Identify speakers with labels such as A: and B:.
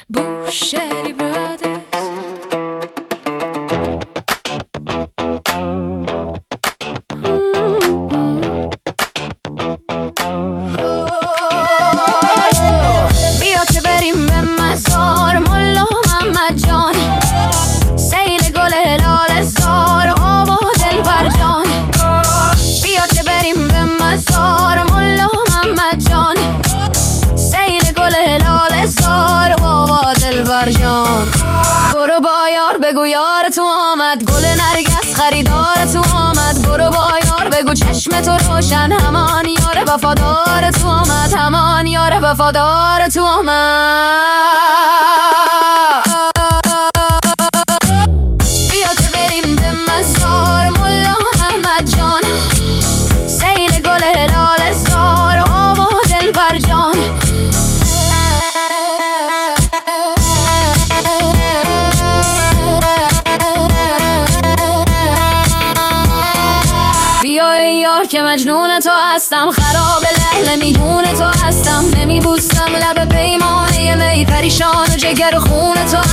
A: Bushari Brothers. بیا که بریم به مزار ملا محمد جان، سیل گل هلال زار آب و دلبر جان. بیا که بریم به مزار ملا محمد جان، سیل گل هلال زار آب و دلبر جان. برو با یار بگو یار تو آمد، گل نرگس خریدار تو آمد. برو با یار بگو چشم تو روشن، همان یار وفادار تو آمد، همان یار وفادار تو آمد. بیا که بریم به مزار ملا محمد جان، سیل گل هلال زار آب و دلبر جان. بیا ای یار که مجنون تو هستم، خراب لحله میدون تو هستم. نمیبوسم لب پیمانه می، پریشان و جگر خون تو